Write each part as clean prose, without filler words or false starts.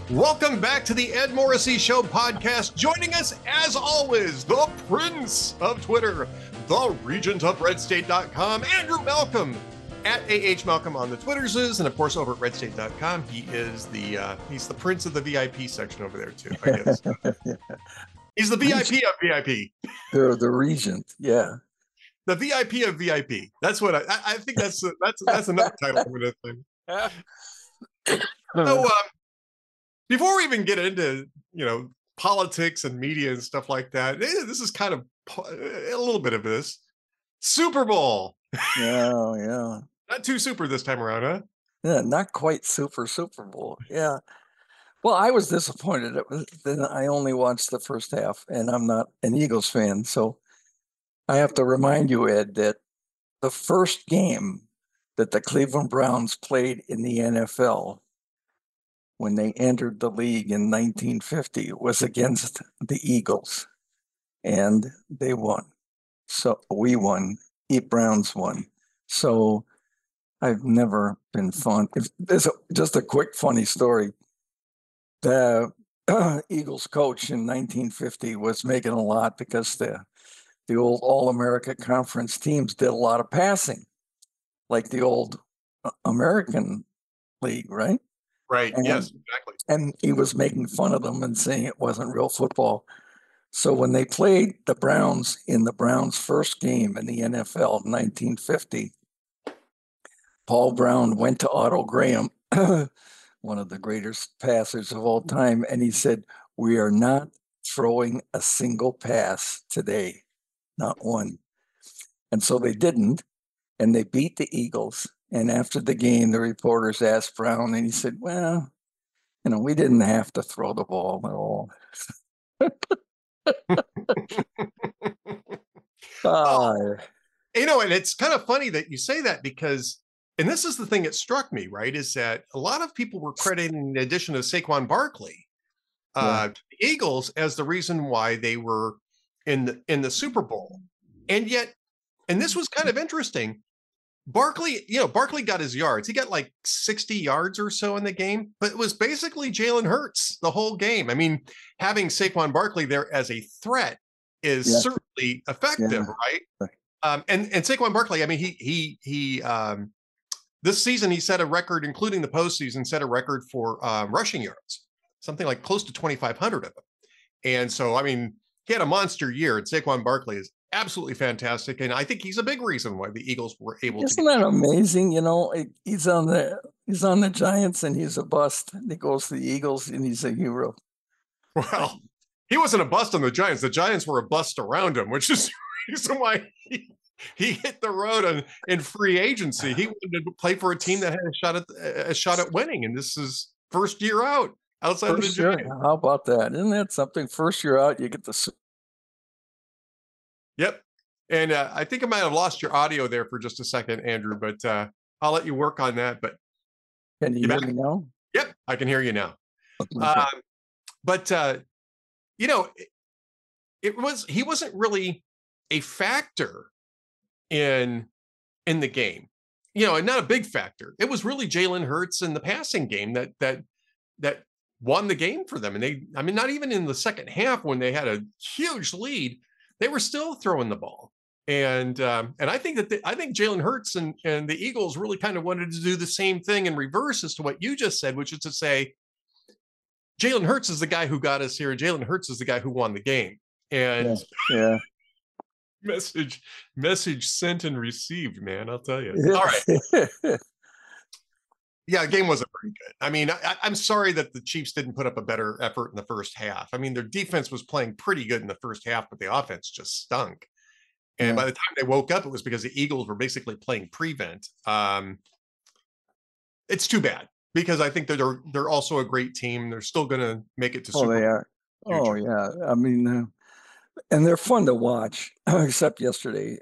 Welcome back to the Ed Morrissey Show podcast. Joining us, as always, the Prince of Twitter, the Regent of RedState.com, Andrew Malcolm, at AH Malcolm on the Twitters, and of course over at RedState.com. He is he's the Prince of the VIP section over there too, I guess. He's the VIP of VIP. They're the Regent, yeah. The VIP of VIP. That's what I think. That's another title for this thing. So, before we even get into politics and media and stuff like that, this is kind of a little bit of this Super Bowl. Yeah. Not too super this time around, huh? Yeah, not quite Super Bowl. Yeah. Well, I was disappointed. I only watched the first half, and I'm not an Eagles fan, so I have to remind you, Ed, that the first game that the Cleveland Browns played in the NFL when they entered the league in 1950 was against the Eagles, and they won. So we won. Browns won. So I've never been fond. There's just a quick funny story. The Eagles coach in 1950 was making a lot because the old All-America Conference teams did a lot of passing, like the old American League, right? Right. Yes, exactly. And he was making fun of them and saying it wasn't real football. So when they played the Browns in the Browns' first game in the NFL in 1950, Paul Brown went to Otto Graham, one of the greatest passers of all time, and he said, "We are not throwing a single pass today, not one." And so they didn't, and they beat the Eagles. And after the game, the reporters asked Brown, and he said, "Well, we didn't have to throw the ball at all." And it's kind of funny that you say that because, and this is the thing that struck me, right, is that a lot of people were crediting the addition of Saquon Barkley to the Eagles as the reason why they were in the Super Bowl. And yet, and this was kind of interesting, Barkley got his yards. He got like 60 yards or so in the game, but it was basically Jalen Hurts the whole game. I mean, having Saquon Barkley there as a threat is certainly effective, right? And Saquon Barkley, I mean, he this season he set a record, including the postseason, set a record for rushing yards, something like close to 2,500 of them. And so, I mean, he had a monster year, and Saquon Barkley is absolutely fantastic, and I think he's a big reason why the Eagles were able Isn't that amazing? He's on the Giants and he's a bust. And he goes to the Eagles and he's a hero. Well, he wasn't a bust on the Giants. The Giants were a bust around him, which is the reason why he hit the road in free agency. He wanted to play for a team that had a shot at winning, and this is first year out outside of the Giants. How about that? Isn't that something? First year out, you get the. Yep. And I think I might have lost your audio there for just a second, Andrew, but I'll let you work on that. But can you hear me now? Yep, I can hear you now. Okay. But he wasn't really a factor in the game, and not a big factor. It was really Jalen Hurts in the passing game that won the game for them. And not even in the second half when they had a huge lead, they were still throwing the ball. And I think Jalen Hurts and the Eagles really kind of wanted to do the same thing in reverse as to what you just said, which is to say, Jalen Hurts is the guy who got us here. Jalen Hurts is the guy who won the game. And message sent and received, man. I'll tell you. All right. Yeah, the game wasn't very good. I mean, I'm sorry that the Chiefs didn't put up a better effort in the first half. I mean, their defense was playing pretty good in the first half, but the offense just stunk. And by the time they woke up, it was because the Eagles were basically playing prevent. It's too bad because I think that they're also a great team. They're still going to make it to Super Bowl. They are. Oh, yeah. I mean, and they're fun to watch, except yesterday.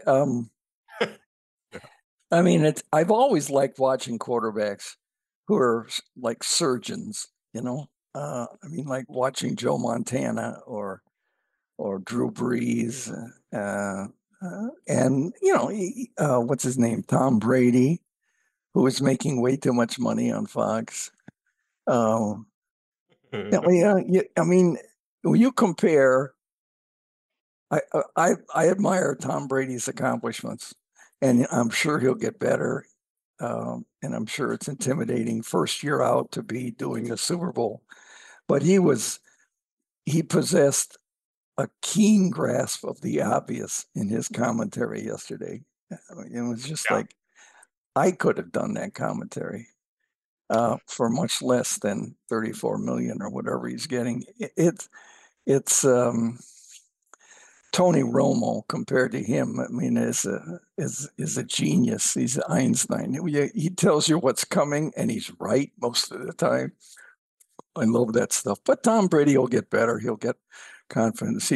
I mean, I've always liked watching quarterbacks who are like surgeons, I mean, like watching Joe Montana or Drew Brees, and what's his name, Tom Brady, who is making way too much money on Fox. Yeah, well, I mean, when you compare, I admire Tom Brady's accomplishments, and I'm sure he'll get better. And I'm sure it's intimidating first year out to be doing the Super Bowl, but he possessed a keen grasp of the obvious in his commentary yesterday. I mean, it was just Yeah. like I could have done that commentary for much less than 34 million or whatever he's getting. It's Tony Romo compared to him. I mean, is a genius. He's Einstein. He tells you what's coming, and he's right most of the time. I love that stuff. But Tom Brady will get better. He'll get confidence.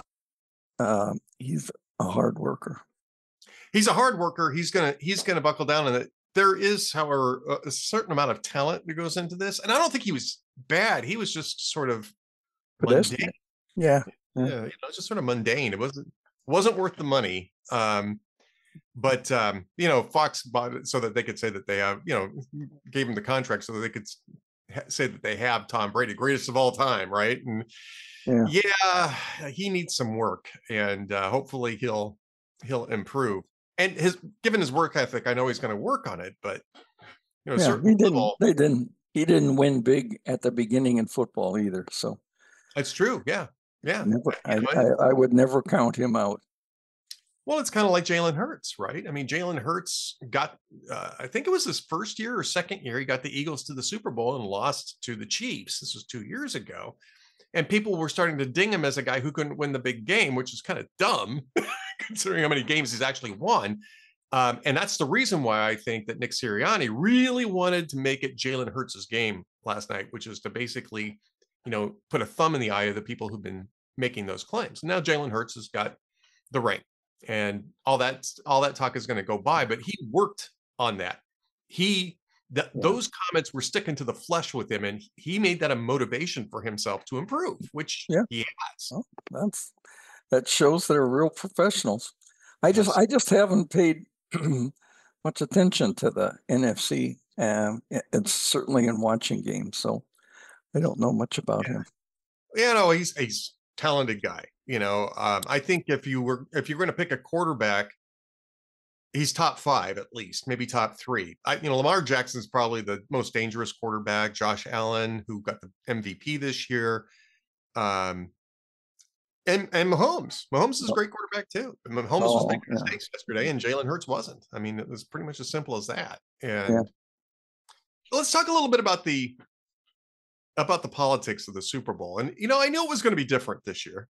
He's a hard worker. He's a hard worker. He's gonna buckle down on it. There is, however, a certain amount of talent that goes into this, and I don't think he was bad. He was just sort of mundane. Pedestrian. Yeah. Yeah, just sort of mundane. It wasn't worth the money. But Fox bought it so that they could say that they have, gave him the contract so that they could say that they have Tom Brady, greatest of all time, right? And yeah, he needs some work, and hopefully he'll improve. And given his work ethic, I know he's going to work on it. But he didn't. He didn't win big at the beginning in football either. So that's true. Yeah, yeah. I would never count him out. Well, it's kind of like Jalen Hurts, right? I mean, Jalen Hurts got, I think it was his first year or second year, he got the Eagles to the Super Bowl and lost to the Chiefs. This was 2 years ago. And people were starting to ding him as a guy who couldn't win the big game, which is kind of dumb considering how many games he's actually won. And that's the reason why I think that Nick Sirianni really wanted to make it Jalen Hurts' game last night, which is to basically, put a thumb in the eye of the people who've been making those claims. Now Jalen Hurts has got the ring, and all that talk is going to go by, but he worked on that. Those comments were sticking to the flesh with him, and he made that a motivation for himself to improve, which he has. Well, that shows they're real professionals. I just haven't paid much attention to the NFC, and it's certainly in watching games, so I don't know much about him. He's a talented guy. I think if you're going to pick a quarterback, he's top 5 at least, maybe top 3. Lamar Jackson's probably the most dangerous quarterback. Josh Allen, who got the MVP this year, and Mahomes. Mahomes is a great quarterback too. Mahomes was making mistakes yesterday, and Jalen Hurts wasn't. I mean, it was pretty much as simple as that. And let's talk a little bit about the politics of the Super Bowl. And I knew it was going to be different this year.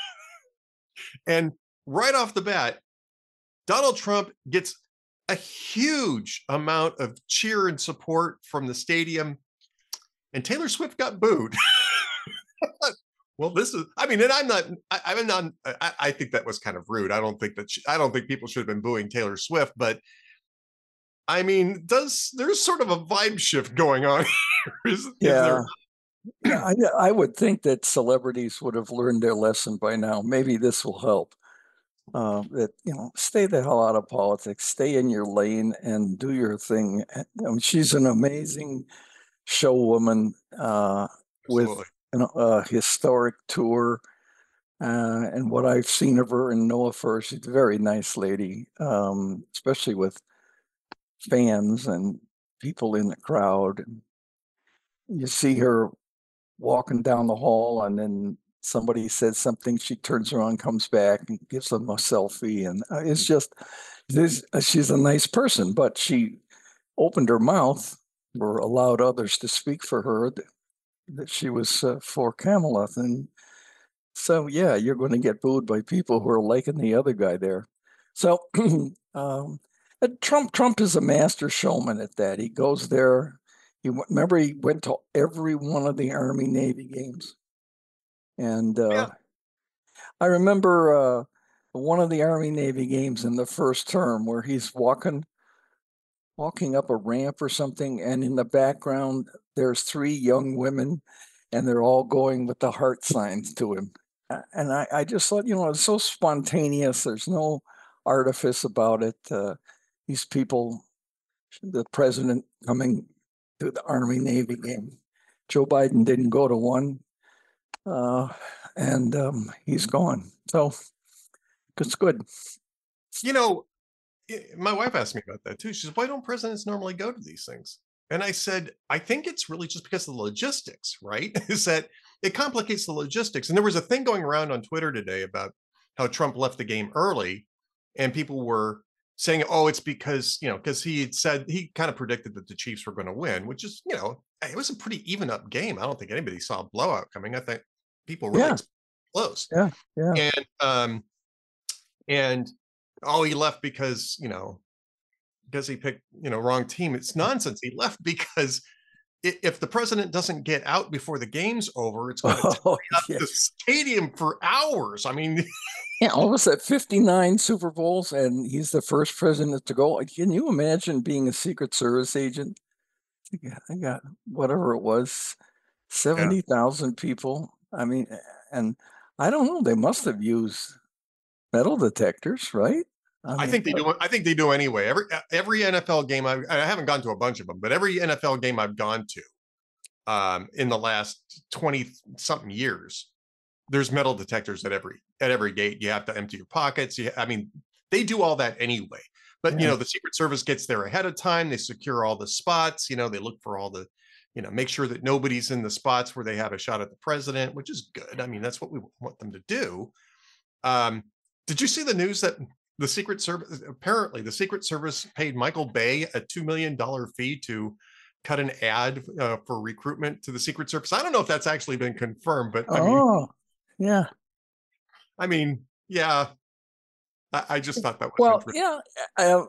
And right off the bat, Donald Trump gets a huge amount of cheer and support from the stadium, and Taylor Swift got booed. Well, I think that was kind of rude. I don't think people should have been booing Taylor Swift, but I mean, there's sort of a vibe shift going on here? I would think that celebrities would have learned their lesson by now. Maybe this will help. Stay the hell out of politics, stay in your lane and do your thing. She's an amazing showwoman with a historic tour. And what I've seen of her and know of her, she's a very nice lady, especially with fans and people in the crowd. You see her walking down the hall, and then somebody says something, she turns around, comes back and gives them a selfie. And it's just, she's a nice person, but she opened her mouth or allowed others to speak for her that she was for Kamala. And so, you're going to get booed by people who are liking the other guy there. So Trump is a master showman at that. He goes there. Remember, he went to every one of the Army Navy games. And I remember one of the Army Navy games in the first term where he's walking up a ramp or something, and in the background there's 3 young women, and they're all going with the heart signs to him. And I just thought, it's so spontaneous. There's no artifice about it. These people, the president coming to the Army Navy game. Joe Biden didn't go to one, and he's gone. So it's good. You know, my wife asked me about that too. She says, "Why don't presidents normally go to these things?" And I said, "I think it's really just because of the logistics, right? Is that it complicates the logistics." And there was a thing going around on Twitter today about how Trump left the game early, and people were saying, "Oh, it's because because he had said he kind of predicted that the Chiefs were going to win," which is it was a pretty even up game. I don't think anybody saw a blowout coming. I think people really close. Yeah, yeah. And oh, he left because because he picked wrong team. It's nonsense. He left because if the president doesn't get out before the game's over, it's going to tear up the stadium for hours. I mean, yeah, almost at 59 Super Bowls, and he's the first president to go. Can you imagine being a Secret Service agent? I got whatever it was, 70,000 people. I mean, and I don't know. They must have used metal detectors, right? I think they do. I think they do anyway. Every NFL game I haven't gone to a bunch of them, but every NFL game I've gone to in the last 20 something years, there's metal detectors at every gate. You have to empty your pockets. I mean, they do all that anyway. But the Secret Service gets there ahead of time. They secure all the spots. They look for all the, make sure that nobody's in the spots where they have a shot at the president, which is good. I mean, that's what we want them to do. Did you see the news that the Secret Service, apparently the Secret Service paid Michael Bay a $2 million fee to cut an ad for recruitment to the Secret Service? I don't know if that's actually been confirmed, but yeah. I mean, yeah. I just thought that was interesting. Yeah.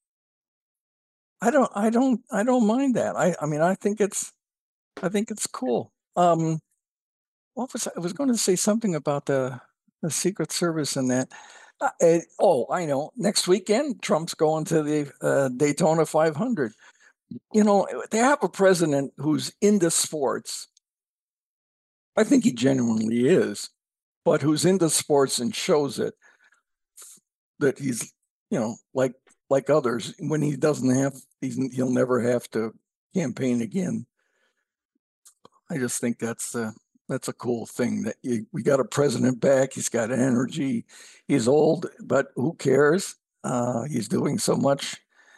I don't mind that. I mean, I think it's cool. What was I was going to say something about the Secret Service and that. I know. Next weekend, Trump's going to the Daytona 500. They have a president who's into sports. I think he genuinely is, but who's into sports and shows it. That he's, like others, when he doesn't have, he'll never have to campaign again. I just think that's a cool thing that we got a president back. He's got energy. He's old, but who cares? He's doing so much.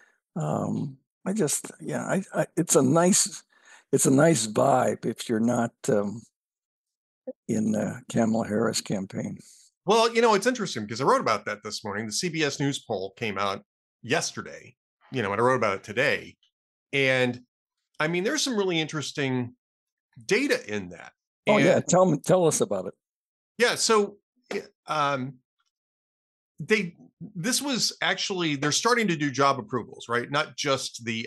It's a nice vibe if you're not in the Kamala Harris campaign. Well, it's interesting because I wrote about that this morning. The CBS News poll came out yesterday, and I wrote about it today. And I mean, there's some really interesting data in that. Oh, yeah. Tell us about it. Yeah. So this was actually, they're starting to do job approvals, right? Not just the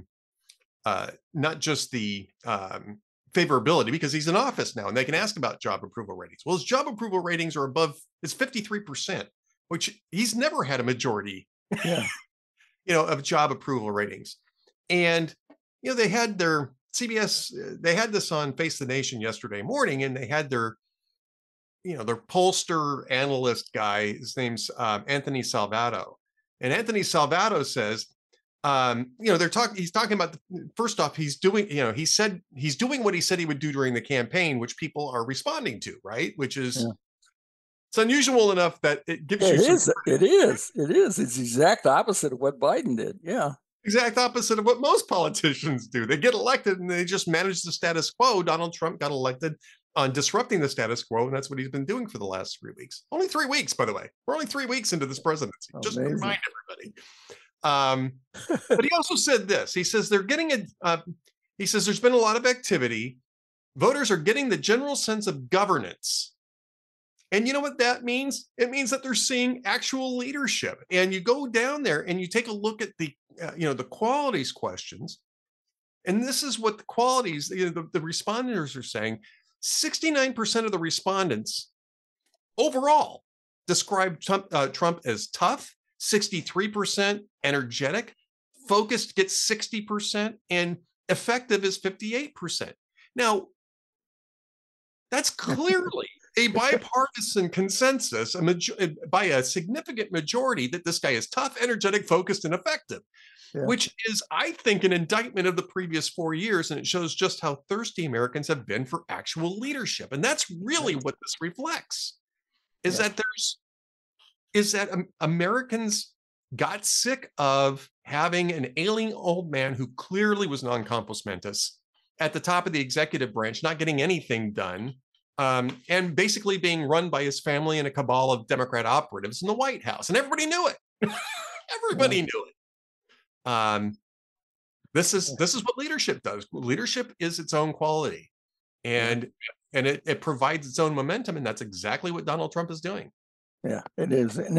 favorability, because he's in office now and they can ask about job approval ratings. Well, his job approval ratings are above, it's 53%, which he's never had a majority, of job approval ratings. And, they had their CBS, they had this on Face the Nation yesterday morning, and they had their pollster analyst guy, his name's Anthony Salvato. And Anthony Salvato says, he's talking about, first off, he's doing, he said he's doing what he said he would do during the campaign, which people are responding to, right? Which is, it's unusual enough that it gives you. It is. It's the exact opposite of what Biden did. Yeah. Exact opposite of what most politicians do. They get elected and they just manage the status quo. Donald Trump got elected on disrupting the status quo, and that's what he's been doing for the last 3 weeks. Only 3 weeks, by the way. We're only 3 weeks into this presidency. Just to remind everybody. But he also said this. He says he says there's been a lot of activity. Voters are getting the general sense of governance. And you know what that means? It means that they're seeing actual leadership. And you go down there and you take a look at the qualities questions. And this is what the qualities, the respondents are saying. 69% of the respondents overall describe Trump as tough, 63% energetic, focused gets 60%, and effective is 58%. Now, that's clearly a bipartisan consensus by a significant majority that this guy is tough, energetic, focused, and effective. Yeah. which is, I think, an indictment of the previous 4 years. And it shows just how thirsty Americans have been for actual leadership. And that's really what this reflects, is Yeah. that Americans got sick of having an ailing old man who clearly was non compos mentis at the top of the executive branch, not getting anything done, and basically being run by his family and a cabal of Democrat operatives in the White House. And everybody knew it. Everybody knew it. This is what leadership does. Leadership is its own quality, and it provides its own momentum, and that's exactly what Donald Trump is doing. Yeah, it is, and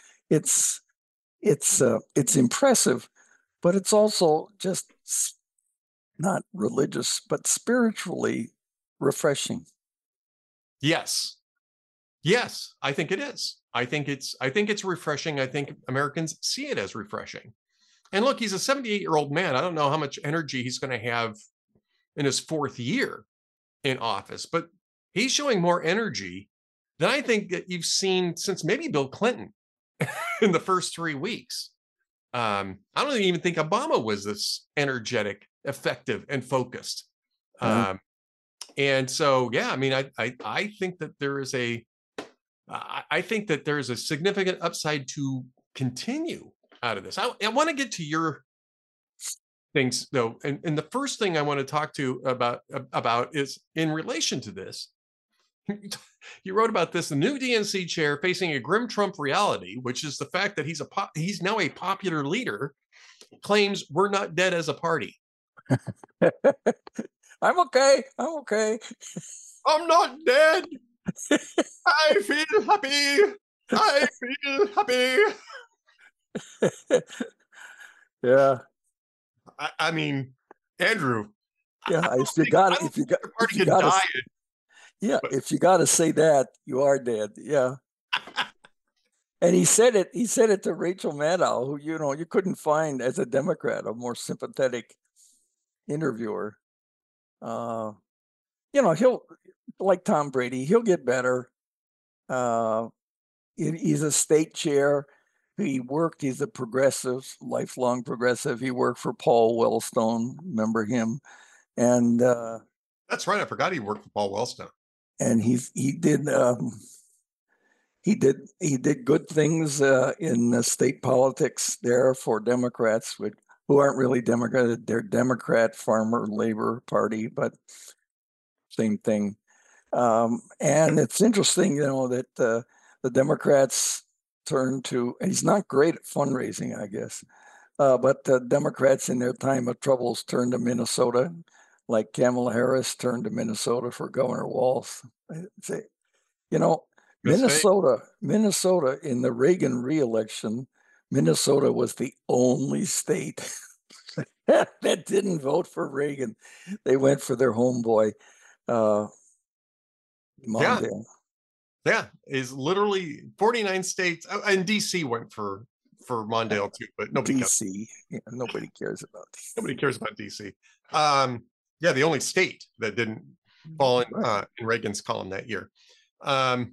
it's impressive, but it's also just not religious, but spiritually refreshing. Yes, I think it is. I think it's refreshing. I think Americans see it as refreshing. And look, he's a 78-year-old man. I don't know how much energy he's going to have in his 4th year in office, but he's showing more energy than I think that you've seen since maybe Bill Clinton in the first 3 weeks. I don't even think Obama was this energetic, effective, and focused. And so, yeah, I mean, I think that there is I think that there's a significant upside to continue out of this. I want to get to your things though, and the first thing I want to talk to about is in relation to this. You wrote about this: the new DNC chair facing a grim Trump reality, which is the fact that he's now a popular leader, claims we're not dead as a party. I'm okay. I'm okay. I'm not dead. I feel happy. I feel happy. Yeah. I mean, Andrew. Yeah. If you got to say that, you are dead. Yeah. And he said it to Rachel Maddow, who, you couldn't find as a Democrat a more sympathetic interviewer. He'll, like Tom Brady, he'll get better. He's a state chair. He's a progressive, lifelong progressive. He worked for Paul Wellstone. Remember him? And that's right. I forgot he worked for Paul Wellstone. And he did good things in state politics there for Democrats, who aren't really Democrat. They're Democrat Farmer Labor Party, but same thing. And it's interesting, that the Democrats turned to, and he's not great at fundraising, I guess, but the Democrats in their time of troubles turned to Minnesota, like Kamala Harris turned to Minnesota for Governor Walz. Minnesota in the Reagan re-election, Minnesota was the only state that didn't vote for Reagan. They went for their homeboy, Mondale. Yeah, is literally 49 states, and DC went for Mondale too, but nobody nobody cares about DC. Nobody cares about DC. The only state that didn't fall in Reagan's column that year. I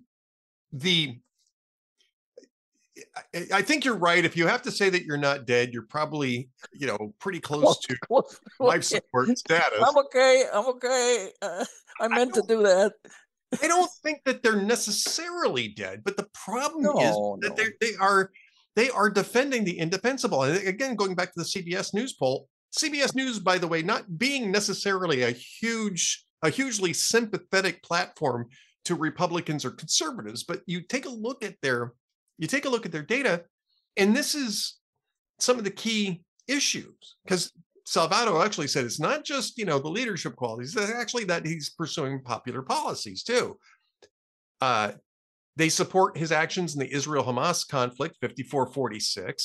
think you're right. If you have to say that you're not dead, you're probably, pretty close to life support status. I'm okay. I meant to do that. I don't think that they're necessarily dead, but the problem is that they are defending the indefensible. And again, going back to the CBS News poll, CBS News, by the way, not being necessarily a hugely sympathetic platform to Republicans or conservatives, but you take a look at their data, and this is some of the key issues, because Salvato actually said it's not just, the leadership qualities, it's actually that he's pursuing popular policies too. They support his actions in the Israel-Hamas conflict, 54-46.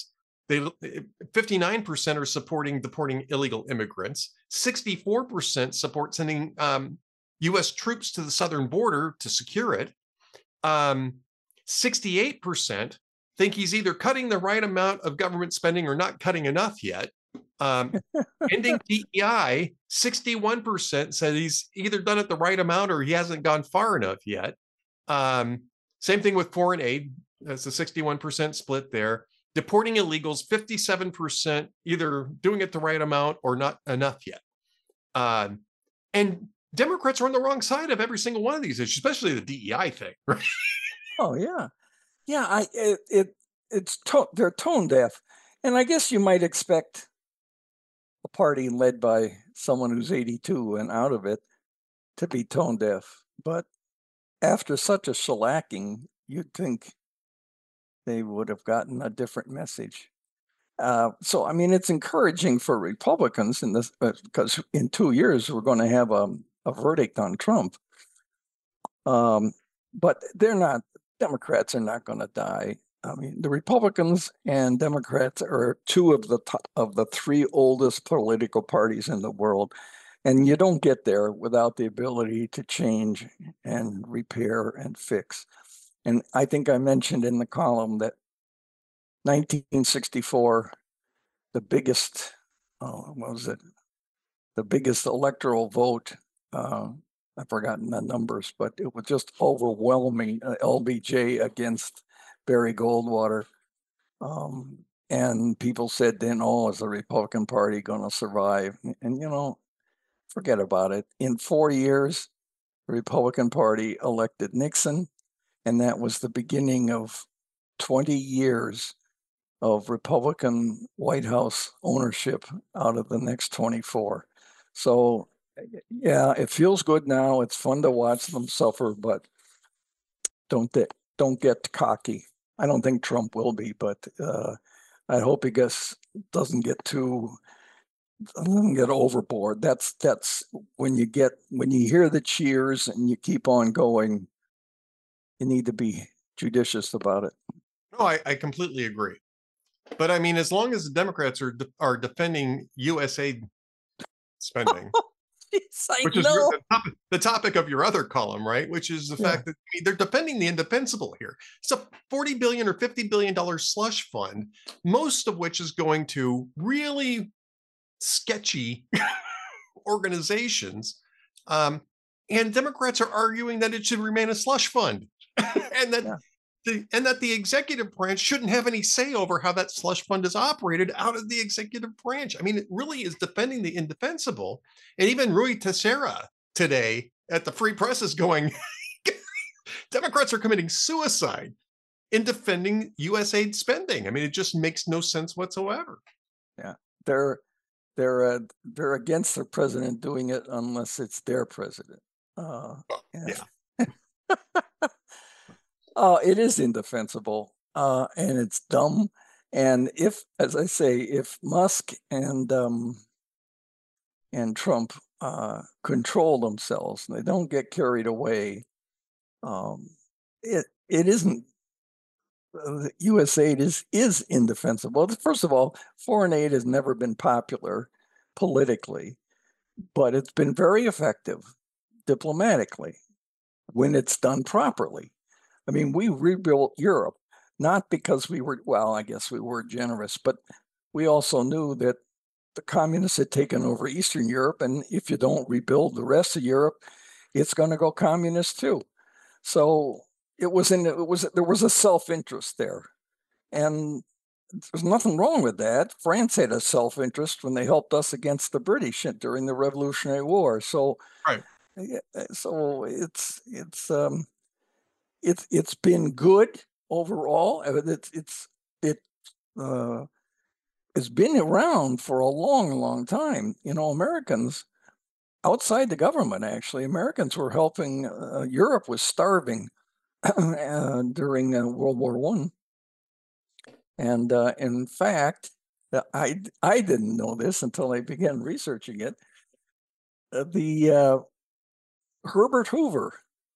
59% are supporting deporting illegal immigrants. 64% support sending U.S. troops to the southern border to secure it. 68% think he's either cutting the right amount of government spending or not cutting enough yet. Ending DEI, 61% said he's either done it the right amount or he hasn't gone far enough yet. Same thing with foreign aid. That's a 61% split there. deporting illegals, 57% either doing it the right amount or not enough yet. And Democrats are on the wrong side of every single one of these issues, especially the DEI thing, right? Oh yeah, yeah. They're tone deaf, and I guess you might expect a party led by someone who's 82 and out of it to be tone deaf. But after such a shellacking, you'd think they would have gotten a different message. So, I mean, it's encouraging for Republicans in this because in 2 years we're going to have a verdict on Trump. But Democrats are not going to die. I mean, the Republicans and Democrats are two of the three oldest political parties in the world. And you don't get there without the ability to change and repair and fix. And I think I mentioned in the column that 1964, the biggest, what was it? The biggest electoral vote. I've forgotten the numbers, but it was just overwhelming. LBJ against Barry Goldwater. And people said then, oh, is the Republican Party going to survive? And, forget about it. In 4 years, the Republican Party elected Nixon, and that was the beginning of 20 years of Republican White House ownership out of the next 24. So, yeah, it feels good now. It's fun to watch them suffer, but don't get cocky. I don't think Trump will be, but I hope he doesn't get overboard. That's when you hear the cheers and you keep on going, you need to be judicious about it. No, I completely agree. But I mean, as long as the Democrats are defending USA spending, Yes, I which is know. the topic of your other column, right? Which is the fact that they're defending the indefensible here. It's a $40 billion or $50 billion slush fund, most of which is going to really sketchy organizations. And Democrats are arguing that it should remain a slush fund, and that the executive branch shouldn't have any say over how that slush fund is operated out of the executive branch. I mean, it really is defending the indefensible. And even Rui Teixeira today at the Free Press is going, Democrats are committing suicide in defending USAID spending. I mean, it just makes no sense whatsoever. Yeah, they're against their president doing it unless it's their president. It is indefensible, and it's dumb. And as I say, if Musk and Trump control themselves and they don't get carried away, it isn't. U.S. aid is indefensible. First of all, foreign aid has never been popular politically, but it's been very effective diplomatically when it's done properly. I mean, we rebuilt Europe, not because I guess we were generous, but we also knew that the communists had taken over Eastern Europe, and if you don't rebuild the rest of Europe, it's going to go communist too. So there was a self-interest there, and there's nothing wrong with that. France had a self-interest when they helped us against the British during the Revolutionary War. So, right. So it's been good overall. It's been around for a long, long time. Americans outside the government, actually, Americans were helping. Europe was starving during World War I. And in fact, I didn't know this until I began researching it. Herbert Hoover,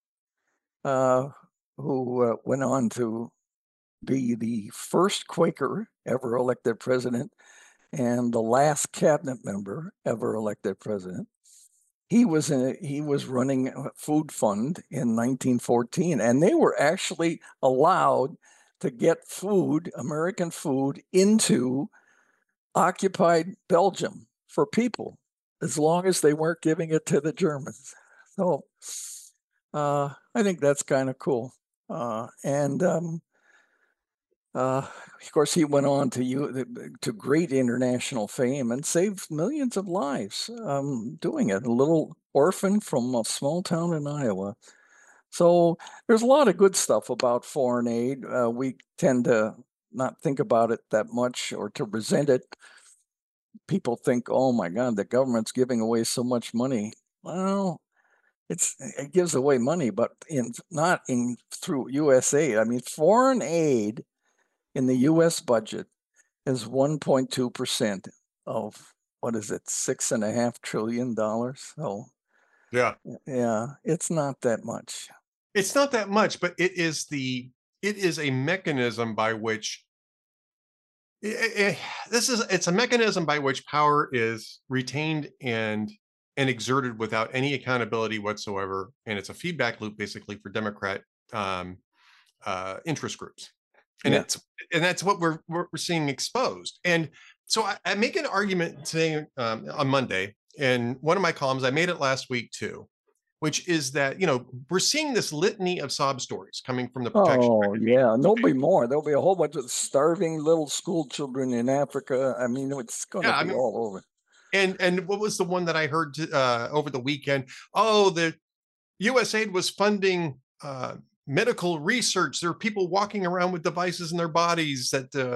who went on to be the first Quaker ever elected president and the last cabinet member ever elected president. He was running a food fund in 1914, and they were actually allowed to get food, American food, into occupied Belgium for people, as long as they weren't giving it to the Germans. So I think that's kind of cool. And Of course, he went on to great international fame and saved millions of lives doing it. A little orphan from a small town in Iowa. So there's a lot of good stuff about foreign aid. We tend to not think about it that much or to resent it. People think, oh my God, the government's giving away so much money. Well, it gives away money, but not in through USAID. I mean, foreign aid in the US budget is 1.2% of what is it, $6.5 trillion. So Yeah. yeah, it's not that much. It's not that much, but it is a mechanism by which it's a mechanism by which power is retained and exerted without any accountability whatsoever, and it's a feedback loop basically for Democrat um, interest groups, and Yeah. that's what we're seeing exposed. And so I make an argument today on Monday, in one of my columns. I made it last week too, which is that we're seeing this litany of sob stories coming from the protection. Oh, yeah. And there'll be more. There'll be a whole bunch of starving little school children in Africa. I mean, it's going to Yeah, I be mean, all over. and what was the one that I heard over the weekend? Oh, the USAID was funding medical research. There are people walking around with devices in their bodies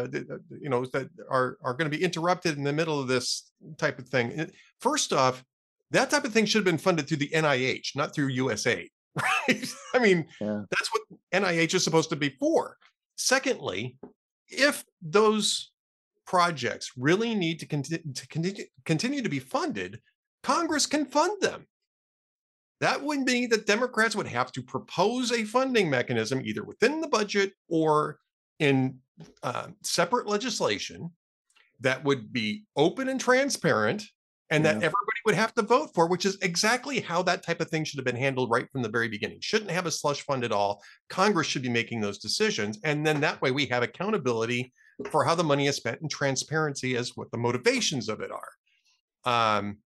that are going to be interrupted in the middle of this type of thing. First off, that type of thing should have been funded through the NIH, not through USAID, right? I mean, Yeah. that's what NIH is supposed to be for. Secondly, if those projects really need to continue to be funded, Congress can fund them. That would mean that Democrats would have to propose a funding mechanism either within the budget or in separate legislation that would be open and transparent, and that Yeah. everybody would have to vote for, which is exactly how that type of thing should have been handled right from the very beginning. Shouldn't have a slush fund at all. Congress should be making those decisions. And then that way we have accountability for how the money is spent and transparency as what the motivations of it are.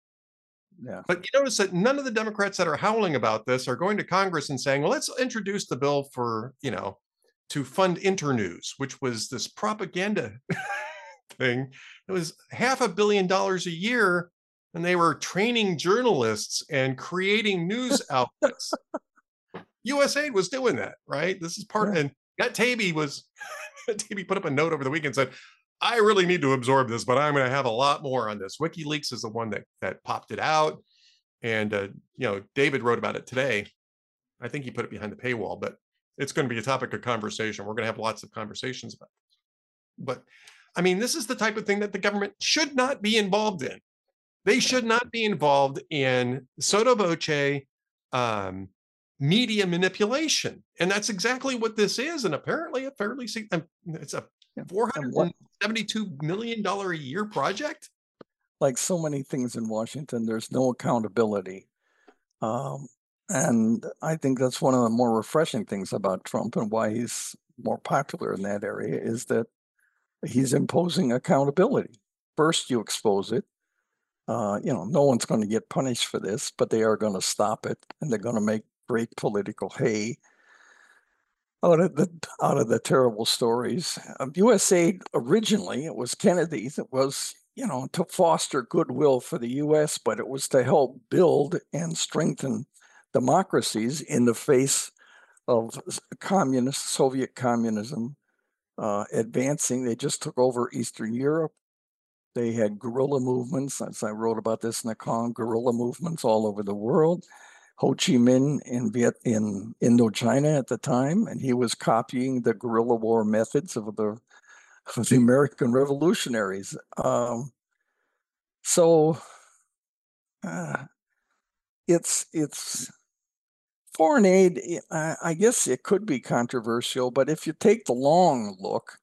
Yeah. But you notice that none of the Democrats that are howling about this are going to Congress and saying, well, let's introduce the bill for, to fund Internews, which was this propaganda thing. It was $500 million a year, and they were training journalists and creating news outlets. USAID was doing that, right? This is part, Yeah. and Matt Taibbi put up a note over the weekend and said, I really need to absorb this, but I'm going to have a lot more on this. WikiLeaks is the one that popped it out, and David wrote about it today. I think he put it behind the paywall, but it's going to be a topic of conversation. We're going to have lots of conversations about this. But I mean, this is the type of thing that the government should not be involved in. They should not be involved in sotto voce media manipulation, and that's exactly what this is. And apparently, it's a $472 million a year project. Like so many things in Washington, there's no accountability. And I think that's one of the more refreshing things about Trump and why he's more popular in that area is that he's imposing accountability. First, you expose it. No one's going to get punished for this, but they are going to stop it, and they're going to make great political hay out of the terrible stories. USAID originally, it was Kennedy's. It was to foster goodwill for the U.S., but it was to help build and strengthen democracies in the face of Soviet communism advancing. They just took over Eastern Europe. They had guerrilla movements, as I wrote about this in the column, guerrilla movements all over the world. Ho Chi Minh in Indochina at the time, and he was copying the guerrilla war methods of the American revolutionaries. So it's foreign aid. I guess it could be controversial, but if you take the long look,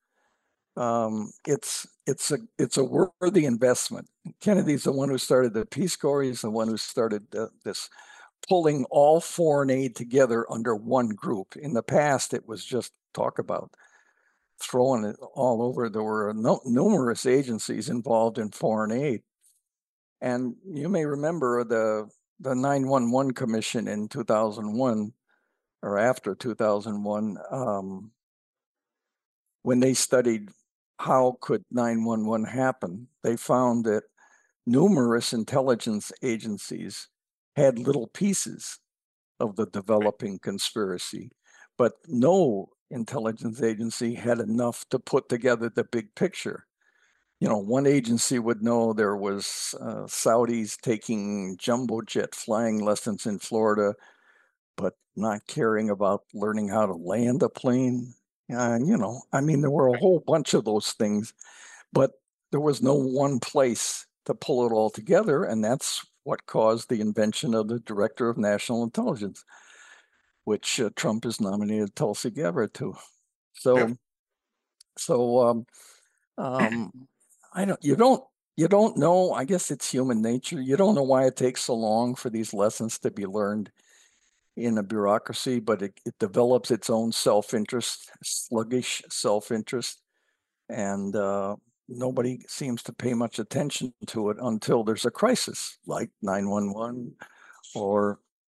it's a worthy investment. Kennedy's the one who started the Peace Corps. He's the one who started this pulling all foreign aid together under one group. In the past, it was just talk about throwing it all over. There were numerous agencies involved in foreign aid. And you may remember the 911 Commission in 2001 or after 2001 when they studied how could 9/11 happen, they found that numerous intelligence agencies had little pieces of the developing conspiracy, but no intelligence agency had enough to put together the big picture. One agency would know there was Saudis taking jumbo jet flying lessons in Florida, but not caring about learning how to land a plane. And, there were a whole bunch of those things, but there was no one place to pull it all together. And that's what caused the invention of the Director of National Intelligence, which Trump has nominated Tulsi Gabbard to. So, you don't know. I guess it's human nature. You don't know why it takes so long for these lessons to be learned in a bureaucracy, but it develops its own self-interest, sluggish self-interest, and nobody seems to pay much attention to it until there's a crisis like 9/11 or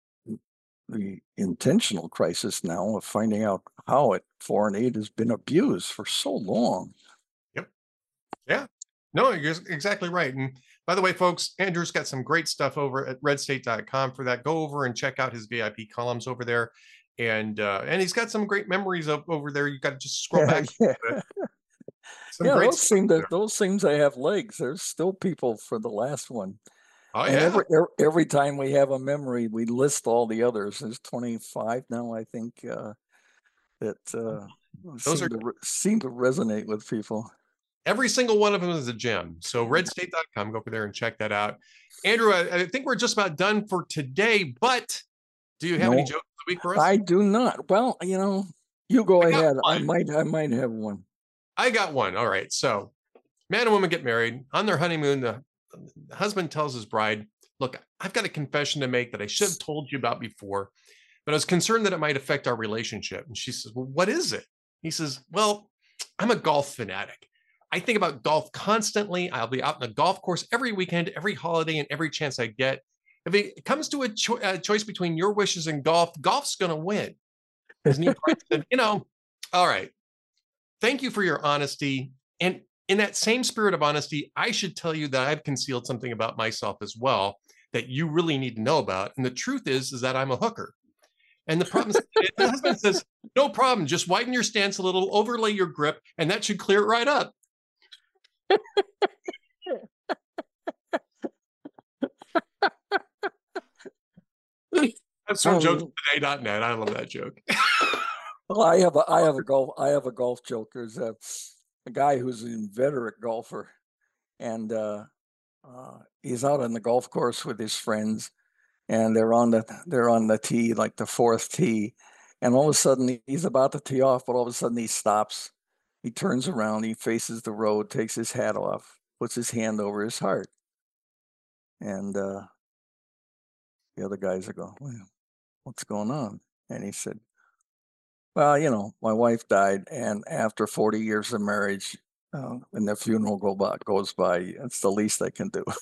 the intentional crisis now of finding out how foreign aid has been abused for so long. Yep. Yeah. No, you're exactly right. And by the way, folks, Andrew's got some great stuff over at redstate.com for that. Go over and check out his VIP columns over there. And he's got some great memories over there. You got to just scroll back. Yeah. Some great those seem to have legs. There's still people for the last one. Oh, and every time we have a memory, we list all the others. There's 25 now, I think, that seem to resonate with people. Every single one of them is a gem. So redstate.com, go over there and check that out. Andrew, I think we're just about done for today, but do you have any jokes of the week for us? I do not. Well, you go ahead. I might have one. I got one. All right. So man and woman get married. On their honeymoon, the husband tells his bride, look, I've got a confession to make that I should have told you about before, but I was concerned that it might affect our relationship. And she says, well, what is it? He says, well, I'm a golf fanatic. I think about golf constantly. I'll be out on the golf course every weekend, every holiday, and every chance I get. If it comes to a choice between your wishes and golf, golf's going to win. His said, all right. Thank you for your honesty. And in that same spirit of honesty, I should tell you that I've concealed something about myself as well that you really need to know about. And the truth is that I'm a hooker. And the problem is, the husband says, no problem. Just widen your stance a little, overlay your grip, and that should clear it right up. That's from jokesoftheday.net. I love that joke. Well, I have a golf joke. There's a guy who's an inveterate golfer, and he's out on the golf course with his friends, and they're on the tee, like the fourth tee, and all of a sudden he's about to tee off, but all of a sudden he stops. He turns around, he faces the road, takes his hat off, puts his hand over his heart. And the other guys are going, well, what's going on? And he said, well, my wife died, and after 40 years of marriage, when the funeral goes by, it's the least I can do.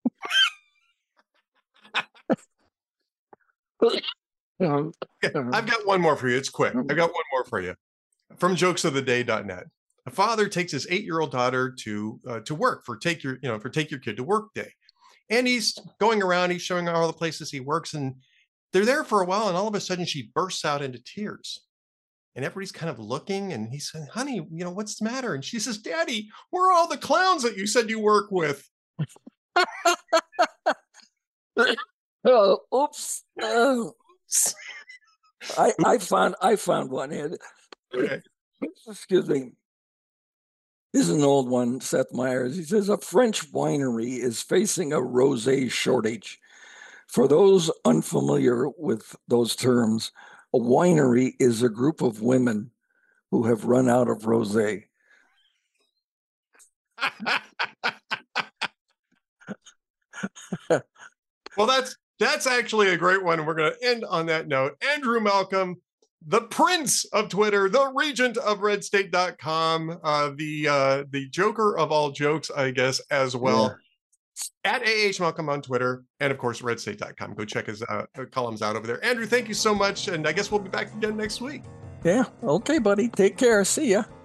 I've got one more for you. It's quick. I've got one more for you. From jokesoftheday.net. A father takes his 8-year-old daughter to work for take your kid to work day. And he's going around, he's showing her all the places he works, and they're there for a while, and all of a sudden she bursts out into tears. And everybody's kind of looking, and he said, honey, what's the matter? And she says, Daddy, where are all the clowns that you said you work with? Oops. I found one here. Okay. Excuse me. This is an old one, Seth Meyers. He says, a French winery is facing a rosé shortage. For those unfamiliar with those terms, a winery is a group of women who have run out of rosé. Well, that's actually a great one. And we're going to end on that note. Andrew Malcolm, the prince of Twitter, the regent of redstate.com, the joker of all jokes, I guess, as well. Yeah. At AH Malcolm on Twitter, and of course, redstate.com. Go check his columns out over there. Andrew, thank you so much. And I guess we'll be back again next week. Yeah. Okay, buddy. Take care. See ya.